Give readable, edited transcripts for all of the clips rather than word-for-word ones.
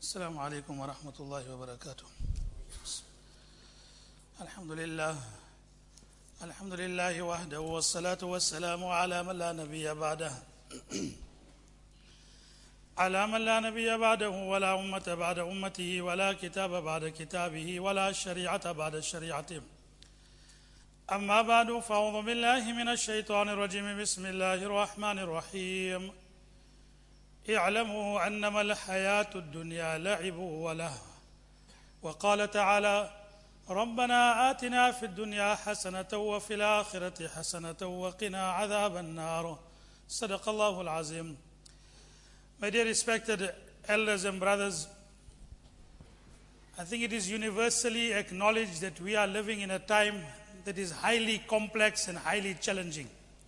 السلام عليكم ورحمة الله وبركاته. الحمد لله وحده والصلاة والسلام على من لا نبي بعده على من لا نبي بعده ولا أمة بعد أمته ولا كتاب بعد كتابه ولا شريعة بعد شريعته. أما بعد فأعوذ بالله من الشيطان الرجيم. بسم الله الرحمن الرحيم. اعلموا أنما الحياة الدنيا لعب ولهو. وقال تعالى: ربنا آتنا في الدنيا حسنة وفي الآخرة حسنة وقنا عذاب النار. صدق الله العظيم. My dear respected elders and brothers, I think it is universally acknowledged that we are living in a time that is highly complex and highly challenging.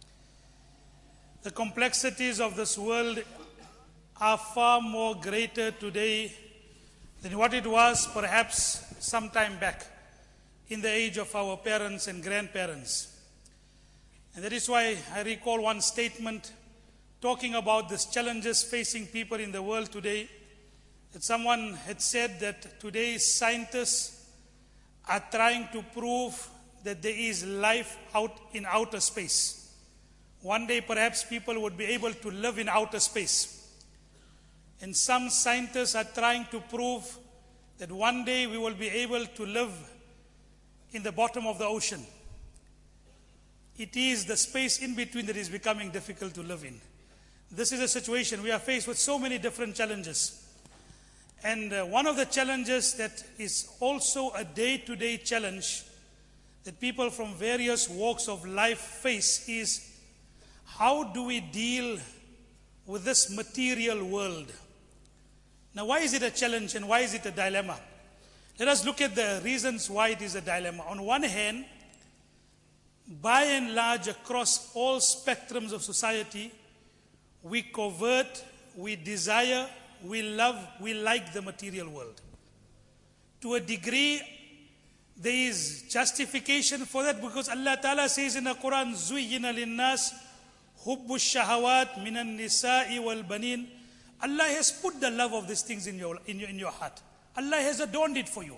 The complexities of this world are far more greater today than what it was perhaps some time back in the age of our parents and grandparents. And that is why I recall one statement talking about these challenges facing people in the world today, that someone had said that today's scientists are trying to prove that there is life out in outer space. One day perhaps people would be able to live in outer space. And some scientists are trying to prove that one day we will be able to live in the bottom of the ocean. It is the space in between that is becoming difficult to live in. This is a situation we are faced with so many different challenges. And one of the challenges that is also a day-to-day challenge that people from various walks of life face is, how do we deal with this material world? Now, why is it a challenge and why is it a dilemma? Let us look at the reasons why it is a dilemma. On one hand, by and large, across all spectrums of society, we covet, we desire, we love, we like the material world. To a degree, there is justification for that because Allah Ta'ala says in the Quran, زُيِّنَ لِلنَّاسِ حُبُّ الشَّهَوَاتِ مِنَ النِّسَاءِ وَالْبَنِينَ. Allah has put the love of these things in your heart. Allah has adorned it for you.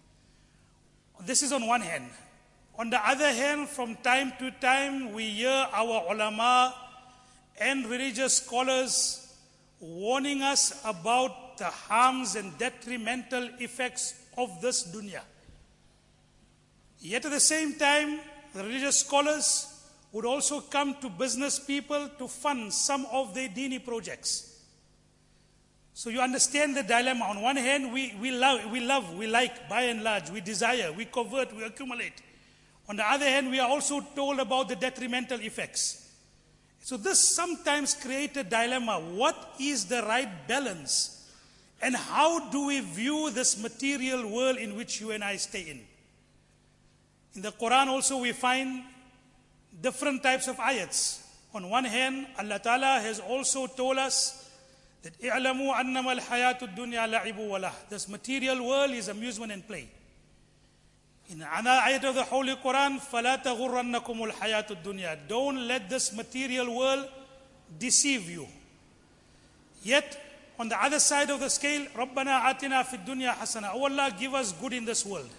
This is on one hand. On the other hand, from time to time, we hear our ulama and religious scholars warning us about the harms and detrimental effects of this dunya. Yet at the same time, the religious scholars would also come to business people to fund some of their dini projects. So you understand the dilemma. On one hand, we love, we like, by and large, we desire, we covet, we accumulate. On the other hand, we are also told about the detrimental effects. So this sometimes creates a dilemma. What is the right balance? And how do we view this material world in which you and I stay in? In the Quran also we find different types of ayats. On one hand, Allah Ta'ala has also told us that اعلموا أنما الحياة الدنيا لعب وله. This material world is amusement and play. In another ayat of the Holy Quran, فلا تغرنكم الحياة الدنيا. Don't let this material world deceive you. Yet, on the other side of the scale, ربنا آتنا في الدنيا حسنة. Oh Allah, give us good in this world.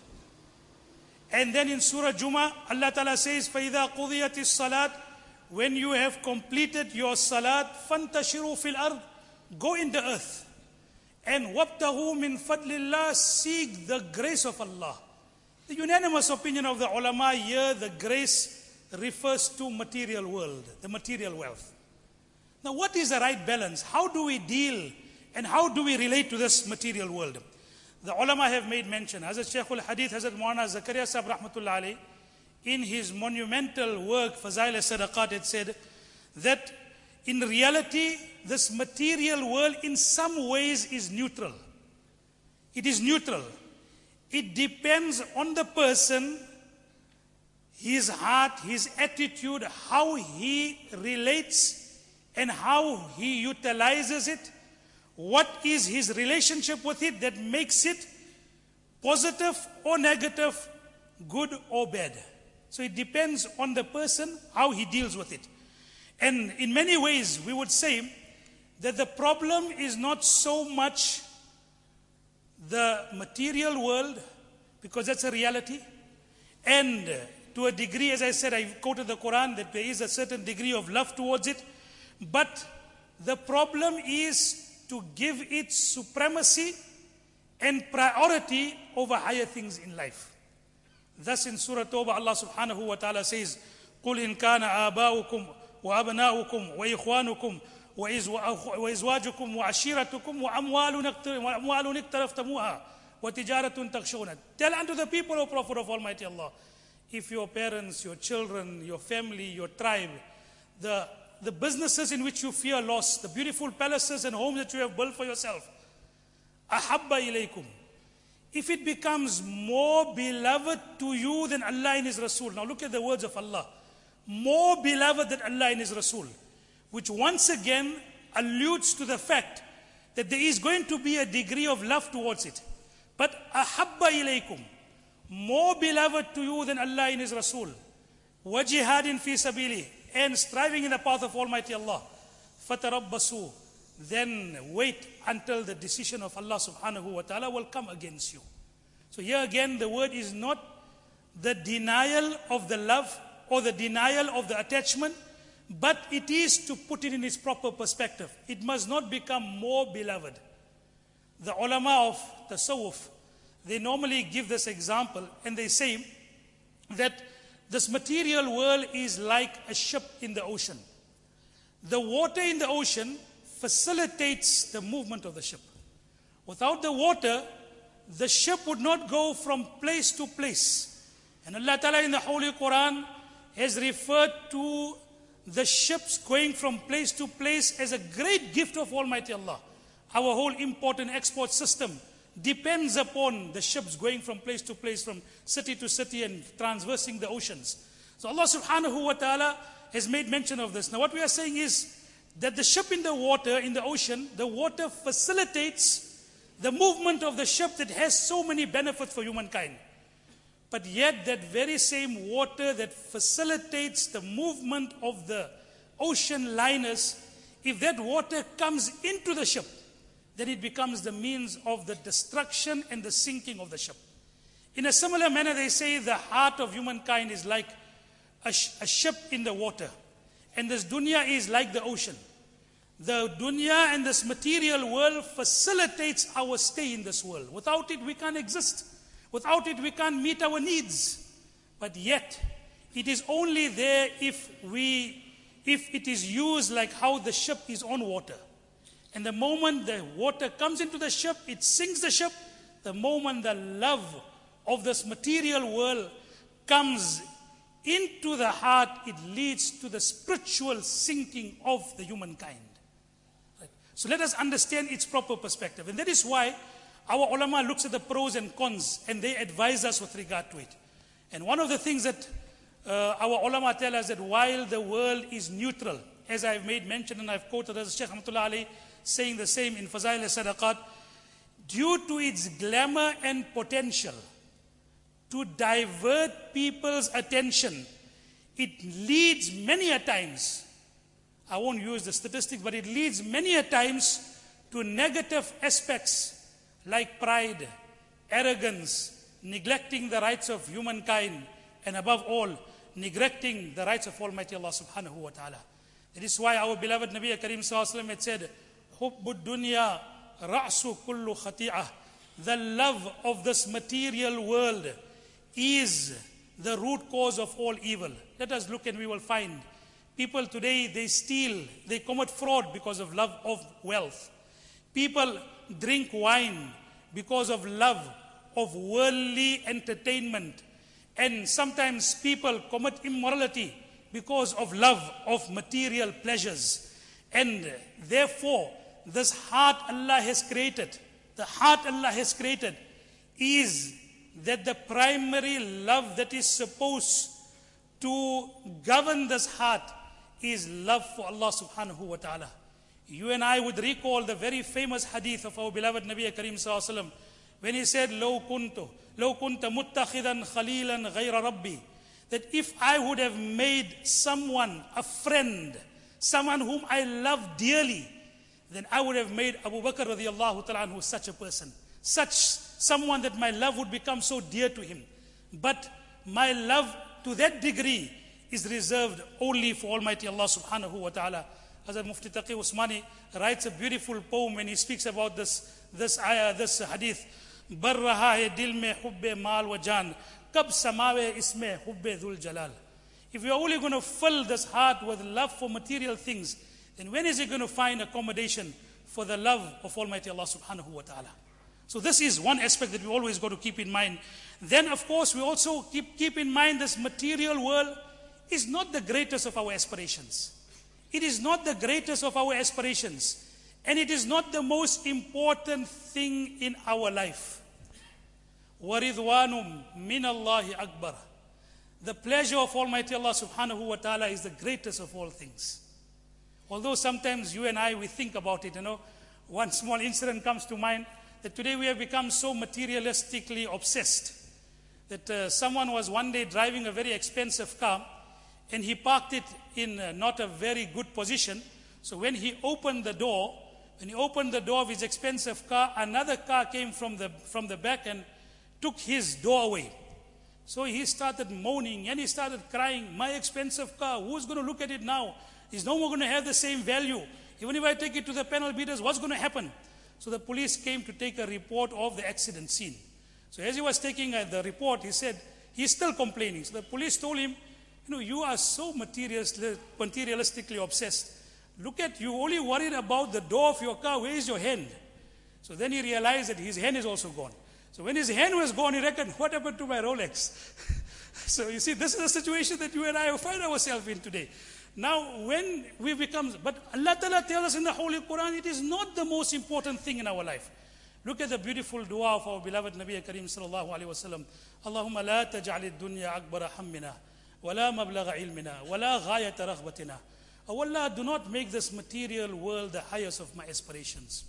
And then in Surah Jumu'ah, Allah Ta'ala says, فإذا قضيت الصلاة. When you have completed your salat, فانتشروا في الأرض. Go in the earth. And وَابْتَغُوا مِنْ فَضْلِ اللَّهِ. Seek the grace of Allah. The unanimous opinion of the ulama here, the grace refers to material world, the material wealth. Now what is the right balance? How do we deal and how do we relate to this material world? The ulama have made mention. Hazrat Shaykh al-Hadith, Hazrat Maulana Zakaria Sahib Rahmatullah Alayhi, in his monumental work, Fazail al-Sadaqat, had said that in reality, this material world in some ways is neutral. It is neutral. It depends on the person, his heart, his attitude, how he relates and how he utilizes it. What is his relationship with it that makes it positive or negative, good or bad. So it depends on the person, how he deals with it. And in many ways, we would say that the problem is not so much the material world, because that's a reality, and to a degree, as I said, I quoted the Quran, that there is a certain degree of love towards it, but the problem is to give it supremacy and priority over higher things in life. Thus in Surah Tawbah, Allah subhanahu wa ta'ala says, قُلْ إِنْ كَانَ آبَاؤُكُمْ وَأَبْنَاؤُكُمْ وَإِخْوَانُكُمْ وَإِزْوَاجُكُمْ وَعَشِيرَتُكُمْ وَأَمْوَالٌ اقْتَرَفْتَمُوهَا وَتِجَارَةٌ تَخْشَوْنَ. Tell unto the people, O Prophet of Almighty Allah, if your parents, your children, your family, your tribe, the businesses in which you fear loss, the beautiful palaces and homes that you have built for yourself, أَحَبَّ إِلَيْكُمْ, if it becomes more beloved to you than Allah and His Rasul. Now look at the words of Allah. More beloved than Allah and His Rasul, which once again alludes to the fact that there is going to be a degree of love towards it. But أَحَبَّ إِلَيْكُمْ, more beloved to you than Allah and His Rasul, وَجِهَادٍ فِي سَبِيلِهِ, and striving in the path of Almighty Allah, فَتَرَبَّصُوا, then wait until the decision of Allah subhanahu wa ta'ala will come against you. So here again, the word is not the denial of the love or the denial of the attachment, but it is to put it in its proper perspective. It must not become more beloved. The ulama of tasawwuf, they normally give this example, and they say that this material world is like a ship in the ocean. The water in the ocean facilitates the movement of the ship. Without the water, the ship would not go from place to place. And Allah Ta'ala in the Holy Quran has referred to the ships going from place to place as a great gift of Almighty Allah. Our whole import and export system depends upon the ships going from place to place, from city to city, and traversing the oceans. So Allah subhanahu wa ta'ala has made mention of this. Now what we are saying is that the ship in the water, in the ocean, the water facilitates the movement of the ship that has so many benefits for humankind. But yet that very same water that facilitates the movement of the ocean liners, if that water comes into the ship, then it becomes the means of the destruction and the sinking of the ship. In a similar manner, they say the heart of humankind is like a ship in the water. And this dunya is like the ocean. The dunya and this material world facilitates our stay in this world. Without it, we can't exist. Without it, we can't meet our needs. But yet, it is only there if it is used like how the ship is on water. And the moment the water comes into the ship, it sinks the ship. The moment the love of this material world comes into the heart, it leads to the spiritual sinking of the humankind. Right? So let us understand its proper perspective. And that is why our ulama looks at the pros and cons, and they advise us with regard to it. And one of the things that our ulama tell us, that while the world is neutral, as I've made mention and I've quoted as Shaykh Rahmatullah Ali saying the same in Fazail al-Sadaqat, due to its glamour and potential to divert people's attention, it leads many a times, I won't use the statistics, but it leads many a times to negative aspects like pride, arrogance, neglecting the rights of humankind, and above all, neglecting the rights of Almighty Allah subhanahu wa ta'ala. That is why our beloved Nabi Kareem sallallahu alaihi wasallam had said, Hubbud dunya ra'su kullu khati'ah. The love of this material world is the root cause of all evil. Let us look and we will find people today, they steal, they commit fraud because of love of wealth. People drink wine because of love of worldly entertainment. And sometimes people commit immorality because of love of material pleasures. And therefore, this heart Allah has created, the heart Allah has created is that the primary love that is supposed to govern this heart is love for Allah subhanahu wa ta'ala. You and I would recall the very famous hadith of our beloved Nabi Kareem sallallahu alaihi wasallam when he said, لو كنت متخذا خليلا غير ربي, that if I would have made someone a friend, someone whom I love dearly, then I would have made Abu Bakr radiallahu ta'ala anhu such a person. someone that my love would become so dear to him. But my love to that degree is reserved only for Almighty Allah subhanahu wa ta'ala. Hazrat Mufti Taqi Usmani writes a beautiful poem when he speaks about this ayah, this hadith. Bar raha hai dil mein hubbe maal wa jaan, kab samawe isme hubbe dhul jalal. If you're only going to fill this heart with love for material things, then when is it going to find accommodation for the love of Almighty Allah subhanahu wa ta'ala? So this is one aspect that we always got to keep in mind. Then of course we also keep in mind this material world is not the greatest of our aspirations. It is not the greatest of our aspirations. And it is not the most important thing in our life. وَرِضْوَانٌ مِّنَ اللَّهِ أَكْبَرُ. The pleasure of Almighty Allah subhanahu wa ta'ala is the greatest of all things. Although sometimes you and I, we think about it, one small incident comes to mind, that today we have become so materialistically obsessed that someone was one day driving a very expensive car and he parked it in not a very good position. So when he opened the door of his expensive car, another car came from the back and took his door away. So he started moaning and he started crying, my expensive car, who's going to look at it now? It's no more going to have the same value. Even if I take it to the panel beaters, what's going to happen? So the police came to take a report of the accident scene. So as he was taking the report, he said, he's still complaining. So the police told him, you are so materialistically obsessed. Look at you, only worried about the door of your car. Where is your hand? So then he realized that his hand is also gone. So when his hand was gone, he reckoned, what happened to my Rolex? So you see, this is the situation that you and I find ourselves in today. Now, when we become, but Allah Ta'ala tells us in the Holy Quran, it is not the most important thing in our life. Look at the beautiful dua of our beloved Nabi Kareem sallallahu alayhi wa sallam. Allahumma la taj'al ad-dunya akbara hammina, wa la mablagha ilmina, wa la ghayata raghbatina. Oh Allah, do not make this material world the highest of my aspirations.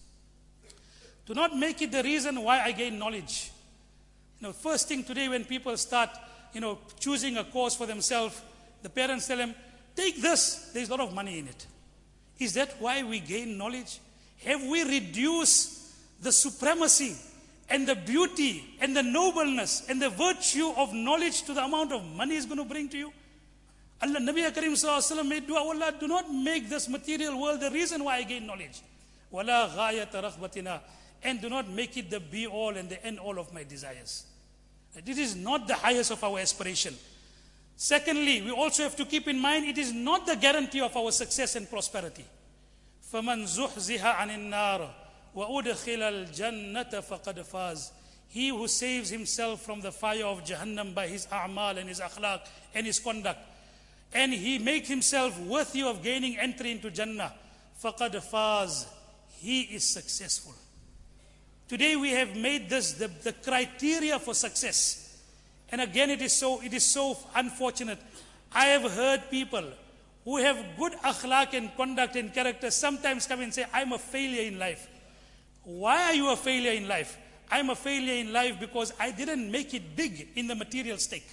Do not make it the reason why I gain knowledge. First thing today when people start, choosing a course for themselves, the parents tell them, take this, there's a lot of money in it. Is that why we gain knowledge? Have we reduced the supremacy and the beauty and the nobleness and the virtue of knowledge to the amount of money it's going to bring to you? Allah, Nabi Kareem sallallahu alaihi wasallam made dua, Allah, do not make this material world the reason why I gain knowledge. Wala ghayata raghbatina, and do not make it the be all and the end all of my desires. It is not the highest of our aspiration. Secondly, we also have to keep in mind it is not the guarantee of our success and prosperity. فَمَنْ زُحْزِهَ عَنِ النَّارِ وَأُدْخِلَ الْجَنَّةَ فَقَدْ فَازَ. He who saves himself from the fire of Jahannam by his a'mal and his akhlaq and his conduct, and he makes himself worthy of gaining entry into Jannah, فَقَدْ فَازَ. He is successful. Today we have made this the criteria for success. And again, it is so unfortunate. I have heard people who have good akhlaq and conduct and character sometimes come and say, I'm a failure in life. Why are you a failure in life? I'm a failure in life because I didn't make it big in the material stake.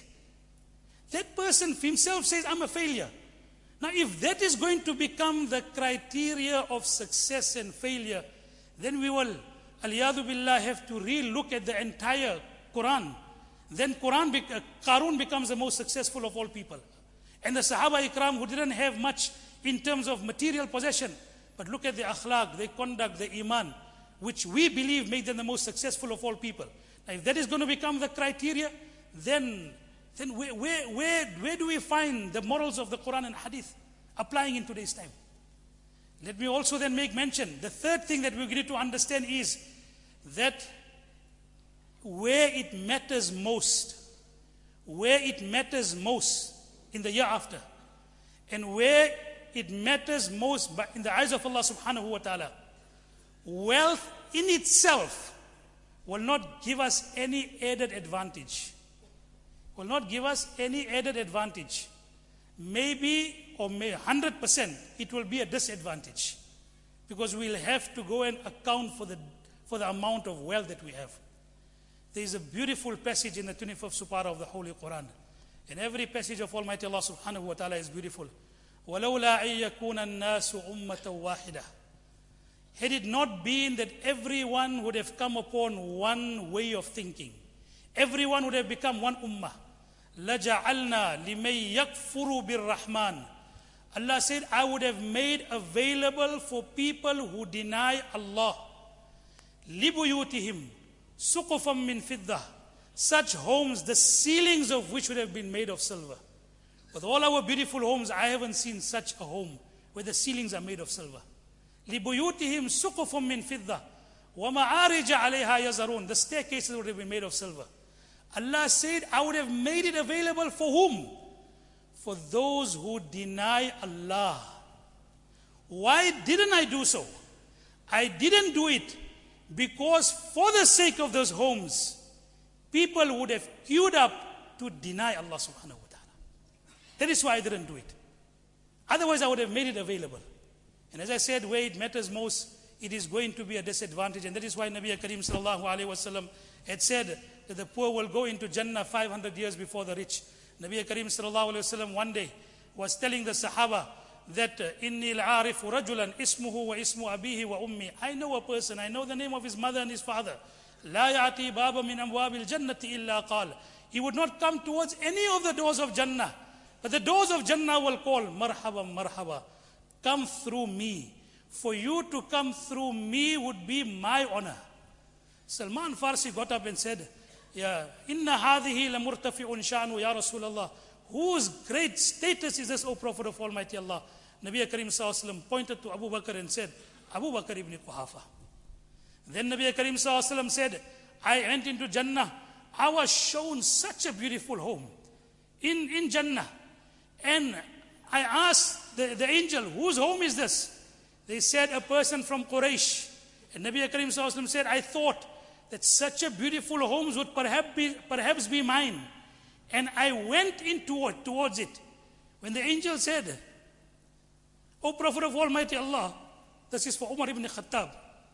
That person himself says, I'm a failure. Now, if that is going to become the criteria of success and failure, then we will, aliyadu billah, have to re-look at the entire Quran. Then Qarun becomes the most successful of all people. And the Sahaba Ikram, who didn't have much in terms of material possession, but look at the akhlaq, their conduct, the iman, which we believe made them the most successful of all people. Now, if that is going to become the criteria, then where do we find the morals of the Quran and Hadith applying in today's time? Let me also then make mention, the third thing that we need to understand is that where it matters most in the year after, and where it matters most in the eyes of Allah subhanahu wa ta'ala, wealth in itself will not give us any added advantage. Maybe, or 100%, it will be a disadvantage, because we'll have to go and account for the amount of wealth that we have. There is a beautiful passage in the 25th Supara of the Holy Quran. And every passage of Almighty Allah subhanahu wa ta'ala is beautiful. وَلَوْلَا أَن يَكُونَ النَّاسُ أُمَّةً وَاحِدَةً. had it not been that everyone would have come upon one way of thinking, everyone would have become one ummah. لَجَعَلْنَا لِمَن يَكْفُرُ بِالرَّحْمَنِ. Allah said, I would have made available for people who deny Allah. لِبُيُوتِهِمْ سُقُفًا مِّن فِضَّةٍ. Such homes, the ceilings of which would have been made of silver. With all our beautiful homes, I haven't seen such a home where the ceilings are made of silver. لِبُيُوتِهِمْ سُقُفًا مِّن فِضَّةٍ وَمَعَارِجَ عَلَيْهَا يَزَرُونَ. The staircases would have been made of silver. Allah said, I would have made it available for whom? For those who deny Allah. Why didn't I do so? I didn't do it because for the sake of those homes, people would have queued up to deny Allah subhanahu wa ta'ala. That is why I didn't do it. Otherwise, I would have made it available. And as I said, where it matters most, it is going to be a disadvantage. And that is why Nabi Kareem sallallahu alayhi wa sallam had said that the poor will go into Jannah 500 years before the rich. Nabi Kareem sallallahu alayhi wa sallam one day was telling the Sahaba that inni al-arifu rajulan ismuhu wa ismu abihi wa ummi. I know a person, I know the name of his mother and his father. La ya'ti baba min amwabil jannati illa qal. He would not come towards any of the doors of Jannah, but the doors of Jannah will call, marhaba, marhaba, come through me. For you to come through me would be my honor. Salman Farsi got up and said, Ya inna hadhihi la murtafi'un sha'nu ya Rasulallah. Whose great status is this, O Prophet of Almighty Allah? Nabi Kareem sallallahu alayhi wa sallam pointed to Abu Bakr and said, Abu Bakr ibn Quhafa. Then Nabi Kareem sallallahu alayhi wa sallam said, I went into Jannah. I was shown such a beautiful home in Jannah. And I asked the angel, whose home is this? They said, a person from Quraysh. And Nabi Kareem sallallahu alayhi wa sallam said, I thought that such a beautiful homes would perhaps be mine. And I went in towards it. When the angel said, O Prophet of Almighty Allah, this is for Umar ibn Khattab.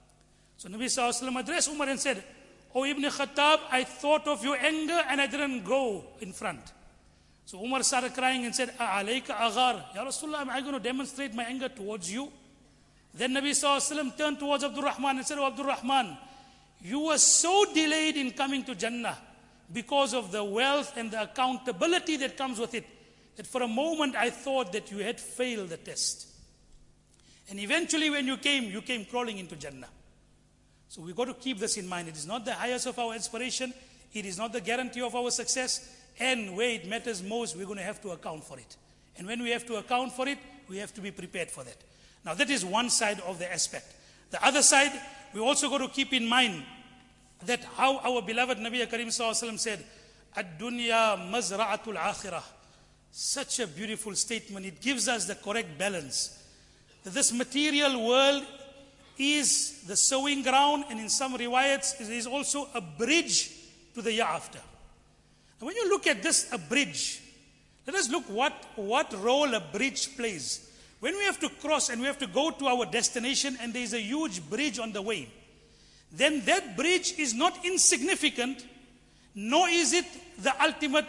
So Nabi sallallahu alayhi wa sallam addressed Umar and said, O Ibn Khattab, I thought of your anger and I didn't go in front. So Umar started crying and said, Alayka aghar. Ya Rasulullah, am I going to demonstrate my anger towards you? Then Nabi sallallahu alayhi wa sallam turned towards Abdul Rahman and said, O Abdul Rahman, you were so delayed in coming to Jannah because of the wealth and the accountability that comes with it, that for a moment I thought that you had failed the test. And eventually when you came crawling into Jannah. So we've got to keep this in mind. It is not the highest of our aspiration. It is not the guarantee of our success. And where it matters most, we're going to have to account for it. And when we have to account for it, we have to be prepared for that. Now that is one side of the aspect. The other side, we also got to keep in mind that how our beloved Nabi Kareem sallallahu alayhi wa sallam said, Ad-dunya mazra'atul akhirah. Such a beautiful statement. It gives us the correct balance. That this material world is the sowing ground, and in some riwayats, it is also a bridge to the year after. And when you look at this, a bridge, let us look what role a bridge plays. When we have to cross and we have to go to our destination and there is a huge bridge on the way, then that bridge is not insignificant, nor is it the ultimate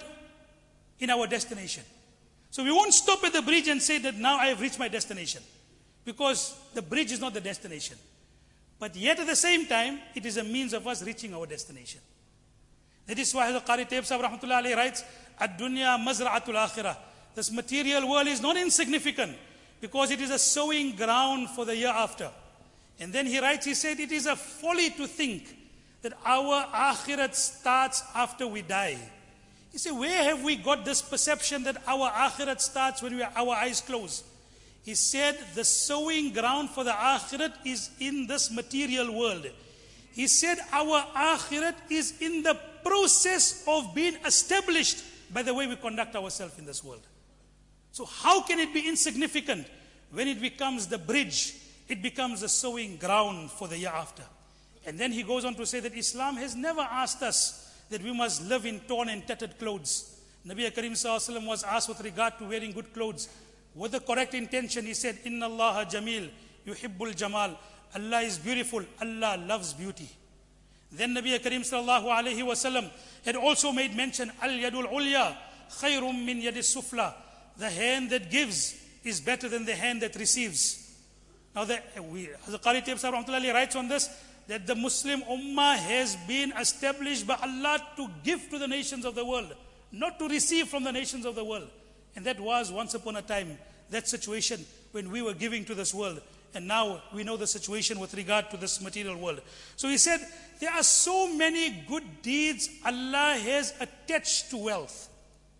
in our destination. So we won't stop at the bridge and say that now I have reached my destination, because the bridge is not the destination. But yet at the same time, it is a means of us reaching our destination. That is why the Qari Tayyib Sahib Rahmatullah Alayhi writes, Ad-dunya mazra'atul akhirah. This material world is not insignificant, because it is a sowing ground for the year after. And then he writes, he said, it is a folly to think that our akhirat starts after we die. He said, where have we got this perception that our akhirat starts when our eyes close? He said, the sowing ground for the akhirat is in this material world. He said, our akhirat is in the process of being established by the way we conduct ourselves in this world. So how can it be insignificant when it becomes the bridge? It becomes the sowing ground for the year after. And then he goes on to say that Islam has never asked us that we must live in torn and tattered clothes. Nabi Kareem sallallahu alayhi wa sallam was asked with regard to wearing good clothes. With the correct intention, he said, Inna Allah jameel, yuhibbul jamal. Allah is beautiful, Allah loves beauty. Then Nabi Kareem sallallahu alayhi wa sallam had also made mention, Al-yadul ulya, khayrum min yadis sufla. The hand that gives is better than the hand that receives. Now, Hazrat Qari Tayyib Sahib Rahmatullahi writes on this, that the Muslim Ummah has been established by Allah to give to the nations of the world, not to receive from the nations of the world. And that was once upon a time, that situation when we were giving to this world. And now we know the situation with regard to this material world. So he said, there are so many good deeds Allah has attached to wealth.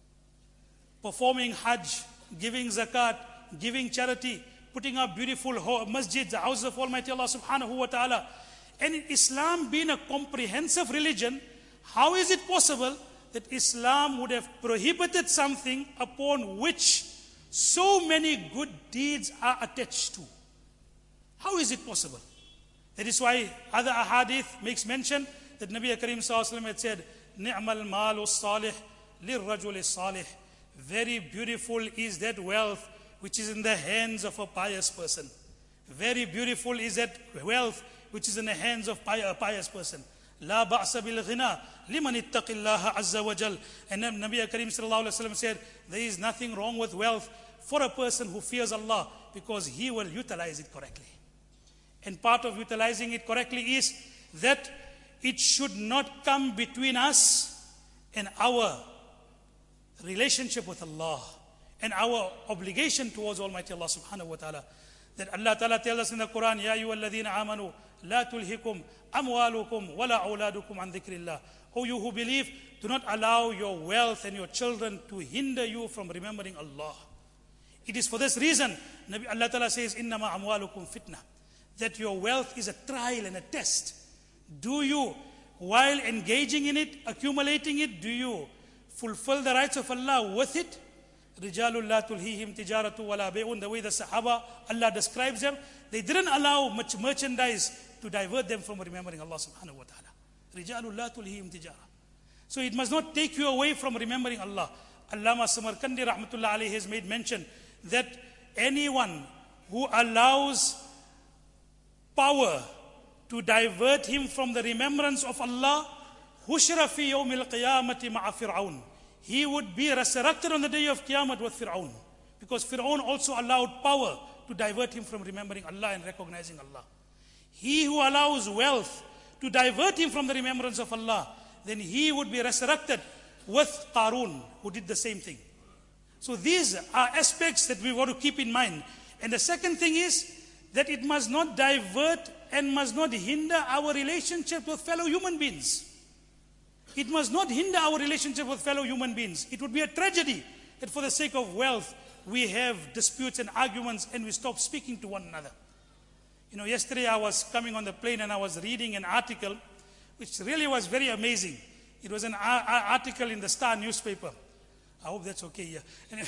Performing Hajj, giving zakat, giving charity, putting up beautiful masjids, the houses of Almighty Allah subhanahu wa ta'ala. And in Islam being a comprehensive religion, how is it possible that Islam would have prohibited something upon which so many good deeds are attached to? How is it possible? That is why other ahadith makes mention that Nabi Karim Sallallahu Alaihi Wasallam had said, Ni'mal malu salih lirrajul salih. Very beautiful is that wealth which is in the hands of a pious person. Very beautiful is that wealth which is in the hands of a pious person. La ba'sa bil ghina liman ittaqillaha azza wa jal. And Nabi Karim Sallallahu Alaihi Wasallam said, there is nothing wrong with wealth for a person who fears Allah, because he will utilize it correctly. And part of utilizing it correctly is that it should not come between us and our relationship with Allah and our obligation towards Almighty Allah subhanahu wa ta'ala. That Allah ta'ala tells us in the Quran, Ya ayyuhalladhina amanu la tulhikum amwalukum wala awladukum an dhikrillah. O you who believe, do not allow your wealth and your children to hinder you from remembering Allah. It is for this reason Allah ta'ala says, innama amwalukum fitna, that your wealth is a trial and a test. Do you, while engaging in it, accumulating it, do you fulfill the rights of Allah with it? Rijalul la tulhihim tijaratu wala bay'un. The way the Sahaba, Allah describes them, they didn't allow much merchandise to divert them from remembering Allah subhanahu wa ta'ala. Rijalul la tulhihim tijara. So it must not take you away from remembering Allah. Allama Samarkandi rahmatullah alayhi has made mention that anyone who allows power to divert him from the remembrance of Allah, hushra fi yawmil qiyamati ma'a Fir'aun. He would be resurrected on the day of Qiyamah with Fir'aun. Because Fir'aun also allowed power to divert him from remembering Allah and recognizing Allah. He who allows wealth to divert him from the remembrance of Allah, then he would be resurrected with Qarun, who did the same thing. So these are aspects that we want to keep in mind. And the second thing is that it must not divert and must not hinder our relationship with fellow human beings. It must not hinder our relationship with fellow human beings. It would be a tragedy that for the sake of wealth, we have disputes and arguments and we stop speaking to one another. You know, yesterday I was coming on the plane and I was reading an article which really was very amazing. It was an article in the Star newspaper. I hope that's okay here.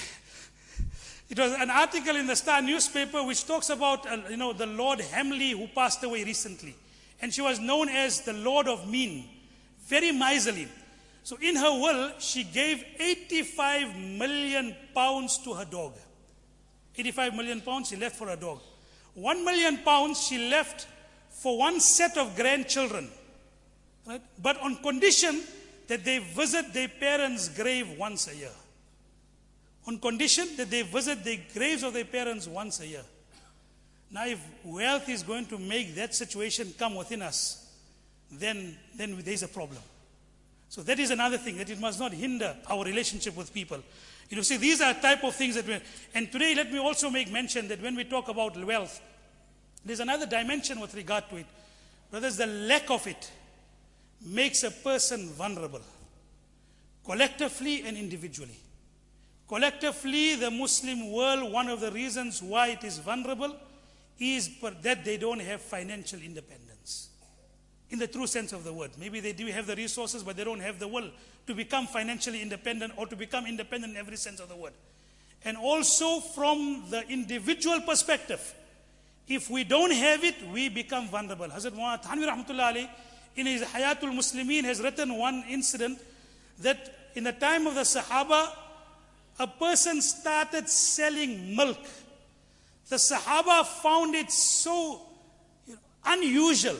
It was an article in the Star newspaper which talks about, the Lord Hamley, who passed away recently. And she was known as the Lord of Mean, very miserly. So in her will, she gave 85 million pounds to her dog. 85 million pounds she left for her dog. 1 million pounds she left for one set of grandchildren. Right? But on condition that they visit their parents' grave once a year. On condition that they visit the graves of their parents once a year. Now if wealth is going to make that situation come within us, then there's a problem. So that is another thing, that it must not hinder our relationship with people. You know, see, these are type of things that and today let me also make mention that when we talk about wealth, there's another dimension with regard to it. Brothers, the lack of it makes a person vulnerable, collectively and individually. Collectively, the Muslim world, one of the reasons why it is vulnerable is that they don't have financial independence. In the true sense of the word. Maybe they do have the resources, but they don't have the will to become financially independent or to become independent in every sense of the word. And also from the individual perspective, if we don't have it, we become vulnerable. Hazrat Muhammad Thanwi Rahmatullah Ali, in his Hayatul Muslimin, has written one incident that in the time of the Sahaba, a person started selling milk. The Sahaba found it so unusual.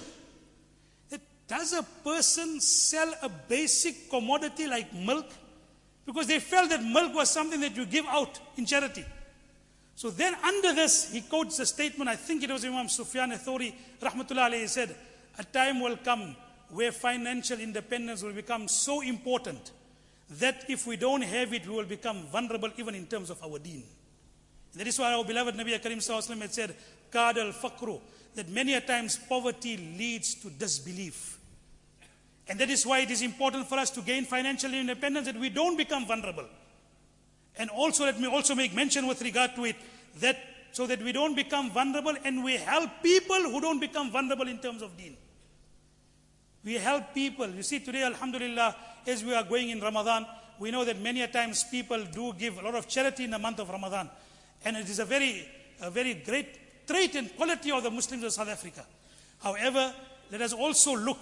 Does a person sell a basic commodity like milk? Because they felt that milk was something that you give out in charity. So then under this, he quotes a statement, I think it was Imam Sufyan al-Thawri, rahmatullah alayhi, said, a time will come where financial independence will become so important that if we don't have it, we will become vulnerable even in terms of our deen. That is why our beloved Nabi Karim Sallallahu Alaihi Wasallam had said, Qad al-Faqru, that many a times poverty leads to disbelief. And that is why it is important for us to gain financial independence, that we don't become vulnerable. And also, let me also make mention with regard to it, that so that we don't become vulnerable and we help people who don't become vulnerable in terms of deen. We help people. You see, today, alhamdulillah, as we are going in Ramadan, we know that many a times people do give a lot of charity in the month of Ramadan. And it is a very great trait and quality of the Muslims of South Africa. However, let us also look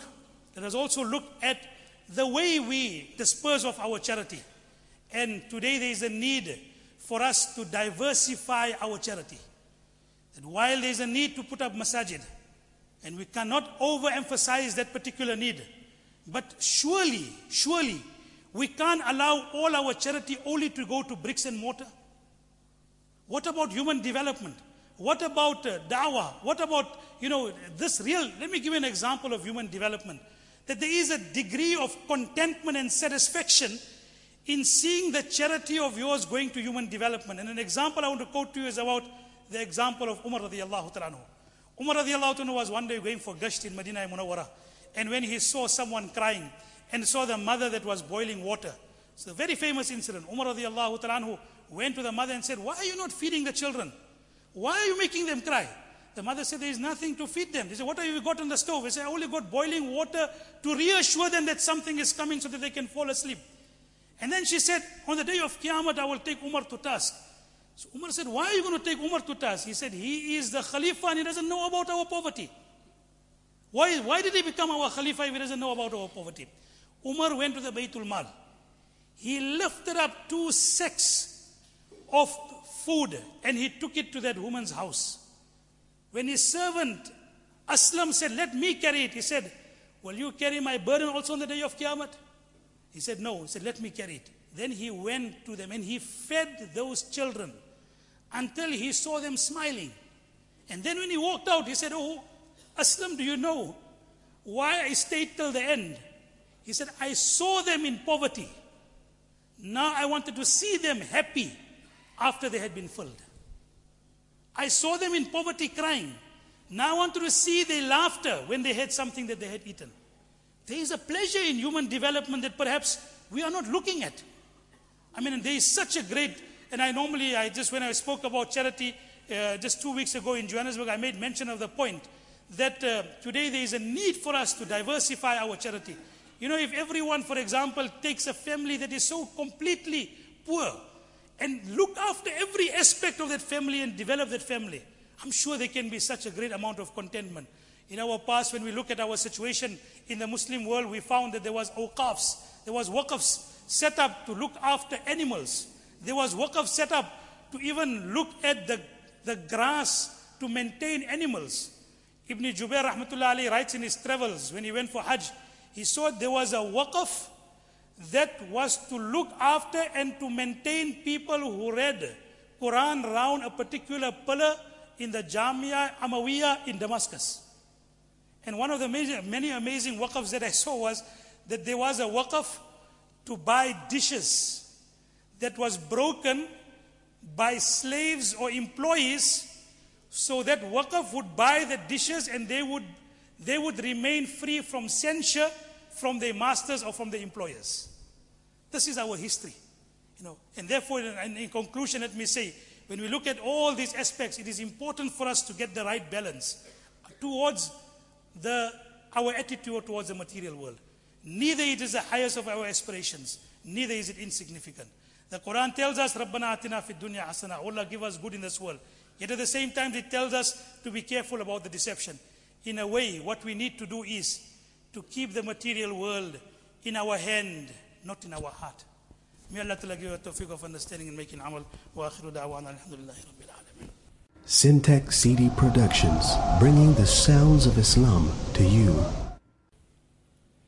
at the way we disperse of our charity. And today there is a need for us to diversify our charity. That while there is a need to put up masajid, and we cannot overemphasize that particular need, but surely, we can't allow all our charity only to go to bricks and mortar. What about human development? What about da'wah? What about, let me give you an example of human development. That there is a degree of contentment and satisfaction in seeing the charity of yours going to human development. And an example I want to quote to you is about the example of Umar radiallahu ta'ala anhu. Umar radiallahu ta'ala was one day going for gasht in Medina Munawwara. And when he saw someone crying and saw the mother that was boiling water. It's a very famous incident. Umar radiallahu ta'ala anhu went to the mother and said, why are you not feeding the children? Why are you making them cry? The mother said, there is nothing to feed them. They said, what have you got on the stove? He said, I only got boiling water to reassure them that something is coming so that they can fall asleep. And then she said, on the day of Qiyamah, I will take Umar to task. So Umar said, why are you going to take Umar to task? He said, he is the Khalifa and he doesn't know about our poverty. Why did he become our Khalifa if he doesn't know about our poverty? Umar went to the Baytul Mal. He lifted up 2 sacks of food and he took it to that woman's house. When his servant Aslam said, let me carry it, he said, will you carry my burden also on the day of Qiyamah? He said, no. He said, let me carry it. Then he went to them and he fed those children until he saw them smiling. And then when he walked out, he said, oh, Aslam, do you know why I stayed till the end? He said, I saw them in poverty. Now I wanted to see them happy after they had been filled. I saw them in poverty crying. Now I wanted to see their laughter when they had something that they had eaten. There is a pleasure in human development that perhaps we are not looking at. I mean, there is such a great, and when I spoke about charity just 2 weeks ago in Johannesburg, I made mention of the point that today there is a need for us to diversify our charity. If everyone, for example, takes a family that is so completely poor and look after every aspect of that family and develop that family, I'm sure there can be such a great amount of contentment. In our past, when we look at our situation in the Muslim world, we found that there was awqafs, there was waqfs set up to look after animals. There was waqf set up to even look at the grass to maintain animals. Ibn Jubair rahmatullah alayhi writes in his travels, when he went for Hajj, he saw there was a waqf that was to look after and to maintain people who read Quran around a particular pillar in the Jamia Amawiya in Damascus. And one of the many amazing waqfs that I saw was that there was a waqf to buy dishes that was broken by slaves or employees, so that waqf would buy the dishes and they would remain free from censure from their masters or from their employers. This is our history. And therefore, in conclusion, let me say, when we look at all these aspects, it is important for us to get the right balance towards our attitude towards the material world. Neither it is the highest of our aspirations, neither is it insignificant. The Quran tells us, Rabbana atina fid dunya hasana, Allah give us good in this world. Yet at the same time, it tells us to be careful about the deception. In a way, what we need to do is to keep the material world in our hand, not in our heart. May Allah Ta'ala give us tawfiq of understanding and making amal. Wa akhiru da'wana alhamdulillahi rabbil alamin. Syntax CD Productions, bringing the sounds of Islam to you.